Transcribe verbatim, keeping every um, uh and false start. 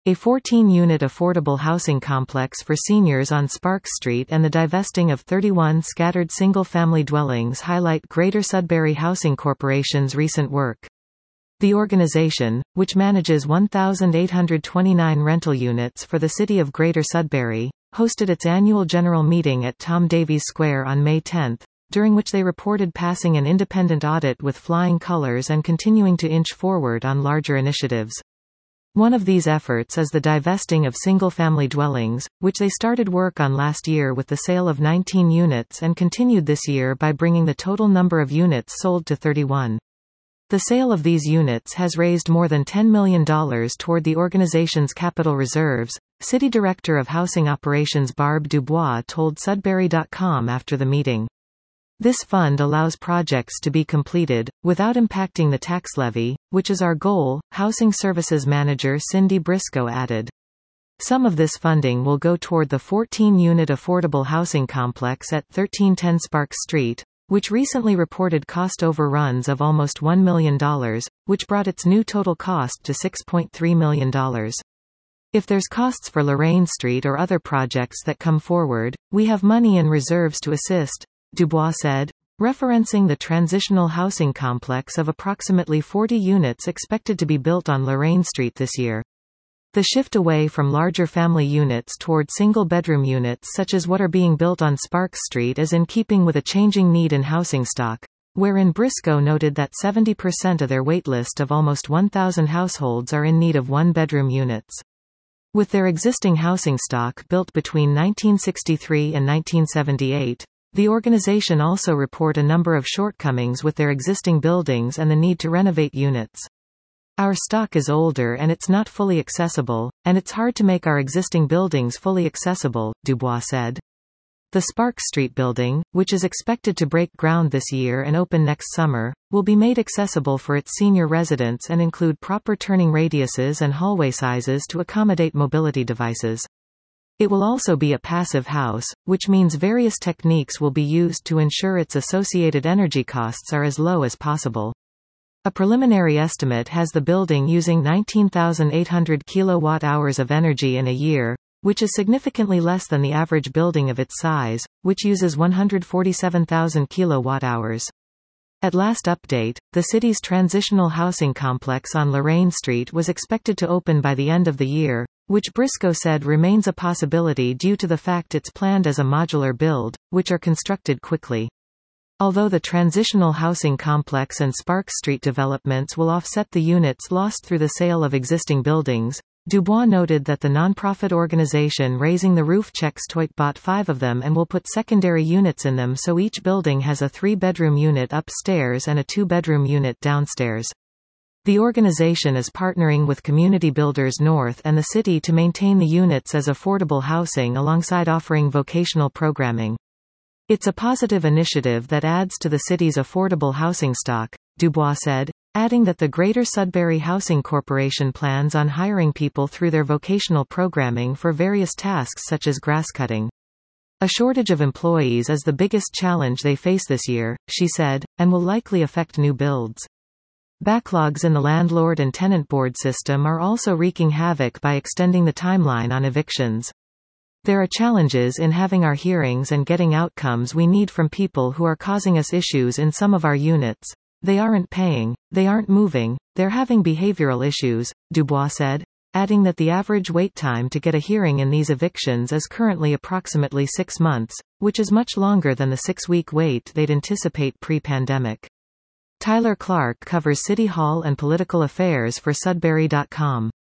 A fourteen-unit affordable housing complex for seniors on Sparks Street and the divesting of thirty-one scattered single-family dwellings highlight Greater Sudbury Housing Corporation's recent work. The organization, which manages one thousand eight hundred twenty-nine rental units for the city of Greater Sudbury, hosted its annual general meeting at Tom Davies Square on May tenth, during which they reported passing an independent audit with flying colors and continuing to inch forward on larger initiatives. One of these efforts is the divesting of single-family dwellings, which they started work on last year with the sale of nineteen units and continued this year by bringing the total number of units sold to thirty-one. The sale of these units has raised more than ten million dollars toward the organization's capital reserves, City Director of Housing Operations Barb Dubois told Sudbury dot com after the meeting. This fund allows projects to be completed, without impacting the tax levy, which is our goal, Housing Services Manager Cindy Briscoe added. Some of this funding will go toward the fourteen-unit affordable housing complex at thirteen ten Sparks Street, which recently reported cost overruns of almost one million dollars, which brought its new total cost to six point three million dollars. If there's costs for Lorraine Street or other projects that come forward, we have money in reserves to assist, Dubois said, referencing the transitional housing complex of approximately forty units expected to be built on Lorraine Street this year. The shift away from larger family units toward single-bedroom units such as what are being built on Sparks Street is in keeping with a changing need in housing stock, wherein Briscoe noted that seventy percent of their waitlist of almost one thousand households are in need of one-bedroom units. With their existing housing stock built between nineteen sixty-three and nineteen seventy-eight, the organization also report a number of shortcomings with their existing buildings and the need to renovate units. Our stock is older and it's not fully accessible, and it's hard to make our existing buildings fully accessible, Dubois said. The Sparks Street building, which is expected to break ground this year and open next summer, will be made accessible for its senior residents and include proper turning radiuses and hallway sizes to accommodate mobility devices. It will also be a passive house, which means various techniques will be used to ensure its associated energy costs are as low as possible. A preliminary estimate has the building using nineteen thousand eight hundred kilowatt-hours of energy in a year, which is significantly less than the average building of its size, which uses one hundred forty-seven thousand kilowatt-hours. At last update, the city's transitional housing complex on Lorraine Street was expected to open by the end of the year, which Briscoe said remains a possibility due to the fact it's planned as a modular build, which are constructed quickly. Although the transitional housing complex and Sparks Street developments will offset the units lost through the sale of existing buildings, Dubois noted that the nonprofit organization Raising the Roof Checks Toit bought five of them and will put secondary units in them so each building has a three-bedroom unit upstairs and a two-bedroom unit downstairs. The organization is partnering with Community Builders North and the city to maintain the units as affordable housing alongside offering vocational programming. It's a positive initiative that adds to the city's affordable housing stock, Dubois said, adding that the Greater Sudbury Housing Corporation plans on hiring people through their vocational programming for various tasks such as grass cutting. A shortage of employees is the biggest challenge they face this year, she said, and will likely affect new builds. Backlogs in the landlord and tenant board system are also wreaking havoc by extending the timeline on evictions. There are challenges in having our hearings and getting outcomes we need from people who are causing us issues in some of our units. They aren't paying, they aren't moving, they're having behavioral issues, Dubois said, adding that the average wait time to get a hearing in these evictions is currently approximately six months, which is much longer than the six-week wait they'd anticipate pre-pandemic. Tyler Clark covers City Hall and political affairs for Sudbury dot com.